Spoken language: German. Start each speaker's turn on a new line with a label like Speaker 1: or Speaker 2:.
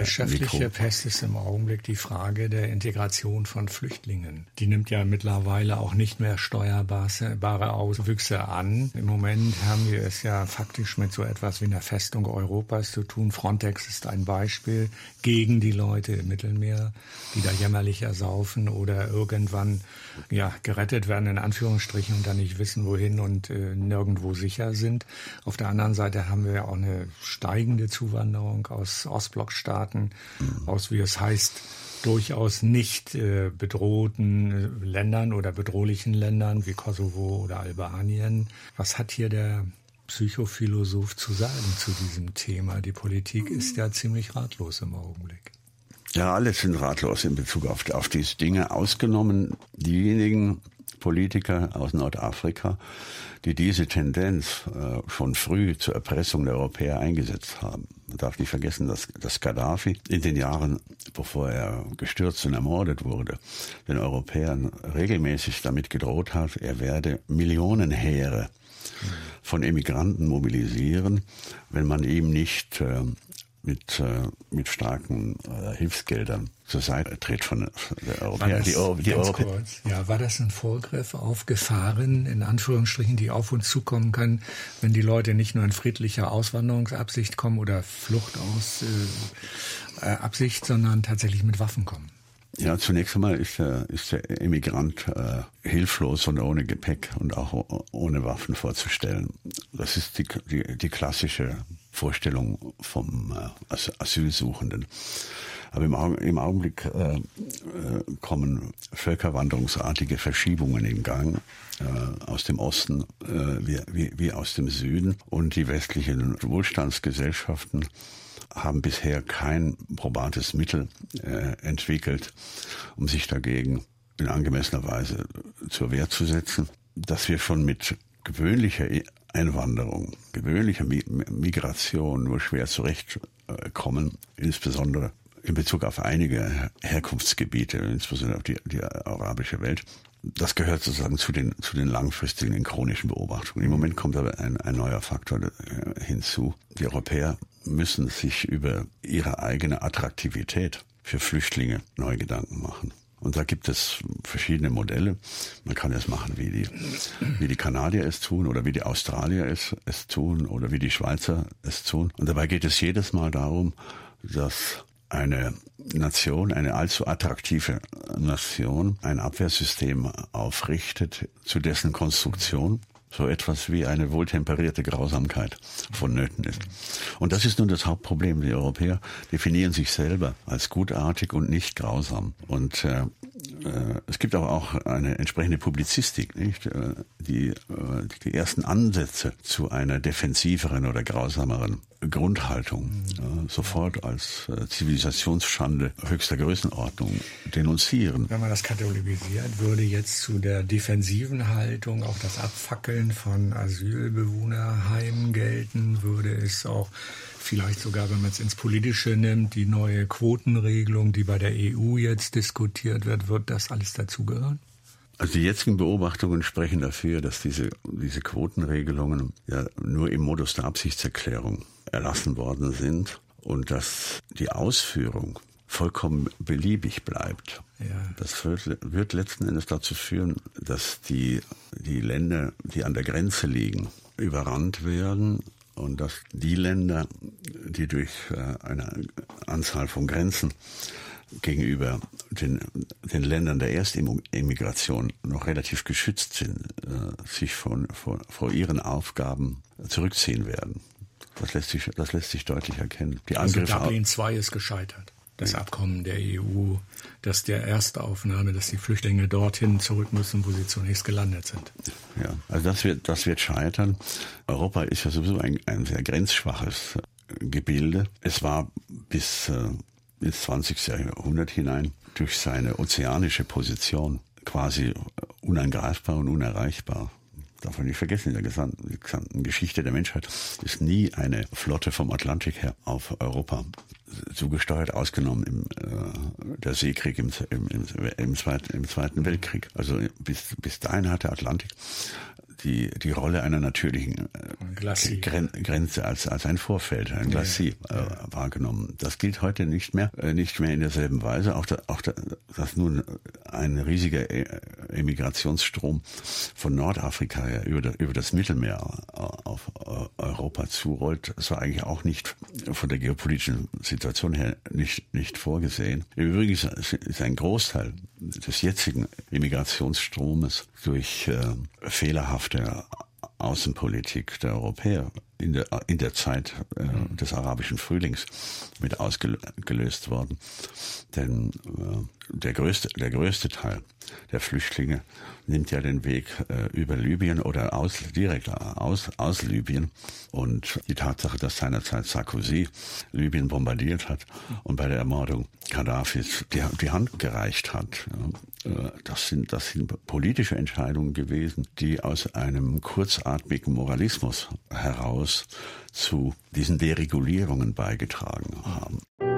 Speaker 1: Schäffliche Pest ist im Augenblick die Frage der Integration von Flüchtlingen. Die nimmt ja mittlerweile auch nicht mehr steuerbare Auswüchse an. Im Moment haben wir es ja faktisch mit so etwas wie einer Festung Europas zu tun. Frontex ist ein Beispiel gegen die Leute im Mittelmeer, die da jämmerlich ersaufen oder irgendwann gerettet werden, in Anführungsstrichen, und dann nicht wissen, wohin und nirgendwo sicher sind. Auf der anderen Seite haben wir ja auch eine steigende Zuwanderung aus Ostblockstaaten, aus, wie es heißt, durchaus nicht bedrohten Ländern oder bedrohlichen Ländern wie Kosovo oder Albanien. Was hat hier der Psychophilosoph zu sagen zu diesem Thema? Die Politik ist ja ziemlich ratlos im Augenblick.
Speaker 2: Ja, alle sind ratlos in Bezug auf diese Dinge, ausgenommen diejenigen Politiker aus Nordafrika, die diese Tendenz schon früh zur Erpressung der Europäer eingesetzt haben. Man darf nicht vergessen, dass Gaddafi in den Jahren, bevor er gestürzt und ermordet wurde, den Europäern regelmäßig damit gedroht hat, er werde Millionenheere von Emigranten mobilisieren, wenn man ihm nicht mit starken Hilfsgeldern zur Seite tritt von der Europäer.
Speaker 1: War das ein Vorgriff auf Gefahren, in Anführungsstrichen, die auf uns zukommen können, wenn die Leute nicht nur in friedlicher Auswanderungsabsicht kommen oder Flucht aus Absicht, sondern tatsächlich mit Waffen kommen?
Speaker 2: Ja, zunächst einmal ist der Emigrant hilflos und ohne Gepäck und auch ohne Waffen vorzustellen. Das ist die klassische Vorstellung vom Asylsuchenden. Aber im Augenblick kommen völkerwanderungsartige Verschiebungen in Gang aus dem Osten wie aus dem Süden. Und die westlichen Wohlstandsgesellschaften haben bisher kein probates Mittel entwickelt, um sich dagegen in angemessener Weise zur Wehr zu setzen. Dass wir schon mit gewöhnlicher Einwanderung, gewöhnlicher Migration nur schwer zurechtkommen, insbesondere in Bezug auf einige Herkunftsgebiete, insbesondere auf die arabische Welt. Das gehört sozusagen zu den langfristigen chronischen Beobachtungen. Im Moment kommt aber ein neuer Faktor hinzu. Die Europäer müssen sich über ihre eigene Attraktivität für Flüchtlinge neue Gedanken machen. Und da gibt es verschiedene Modelle. Man kann es machen, wie die Kanadier es tun oder wie die Australier es tun oder wie die Schweizer es tun. Und dabei geht es jedes Mal darum, dass eine Nation, eine allzu attraktive Nation, ein Abwehrsystem aufrichtet, zu dessen Konstruktion so etwas wie eine wohltemperierte Grausamkeit vonnöten ist. Und das ist nun das Hauptproblem. Die Europäer definieren sich selber als gutartig und nicht grausam. Und es gibt aber auch eine entsprechende Publizistik, nicht? Die ersten Ansätze zu einer defensiveren oder grausameren Grundhaltung sofort als Zivilisationsschande höchster Größenordnung denunzieren.
Speaker 1: Wenn man das kategorisiert, würde jetzt zu der defensiven Haltung auch das Abfackeln von Asylbewohnerheimen gelten? Würde es auch vielleicht sogar, wenn man es ins Politische nimmt, die neue Quotenregelung, die bei der EU jetzt diskutiert wird das alles dazugehören?
Speaker 2: Also die jetzigen Beobachtungen sprechen dafür, dass diese Quotenregelungen ja nur im Modus der Absichtserklärung erlassen worden sind und dass die Ausführung vollkommen beliebig bleibt. Ja. Das wird letzten Endes dazu führen, dass die Länder, die an der Grenze liegen, überrannt werden und dass die Länder, die durch eine Anzahl von Grenzen gegenüber den Ländern der Erstimmigration noch relativ geschützt sind, sich vor ihren Aufgaben zurückziehen werden. Das lässt sich deutlich erkennen.
Speaker 1: Dublin II ist gescheitert. Das Abkommen der EU, dass der Erstaufnahme, dass die Flüchtlinge dorthin zurück müssen, wo sie zunächst gelandet sind.
Speaker 2: Ja, also das wird scheitern. Europa ist ja sowieso ein sehr grenzschwaches Gebilde. Es war bis ins 20. Jahrhundert hinein durch seine ozeanische Position quasi unangreifbar und unerreichbar. Darf man nicht vergessen, in der gesamten Geschichte der Menschheit ist nie eine Flotte vom Atlantik her auf Europa zugesteuert, ausgenommen der Seekrieg im Zweiten Weltkrieg. Also bis dahin hat der Atlantik die Rolle einer natürlichen Grenze als ein Vorfeld, ein Glacis wahrgenommen. Das gilt heute nicht mehr in derselben Weise. Auch dass nun ein riesiger Emigrationsstrom von Nordafrika her über das Mittelmeer auf Europa zurollt, das war eigentlich auch nicht von der geopolitischen Situation her nicht vorgesehen. Übrigens ist ein Großteil des jetzigen Immigrationsstromes durch fehlerhafte Außenpolitik der Europäer in der Zeit des arabischen Frühlings mit ausgelöst worden. Denn der größte Teil der Flüchtlinge nimmt ja den Weg über Libyen oder direkt aus Libyen. Und die Tatsache, dass seinerzeit Sarkozy Libyen bombardiert hat und bei der Ermordung Gaddafis die Hand gereicht hat, das sind politische Entscheidungen gewesen, die aus einem kurzatmigen Moralismus heraus zu diesen Deregulierungen beigetragen haben.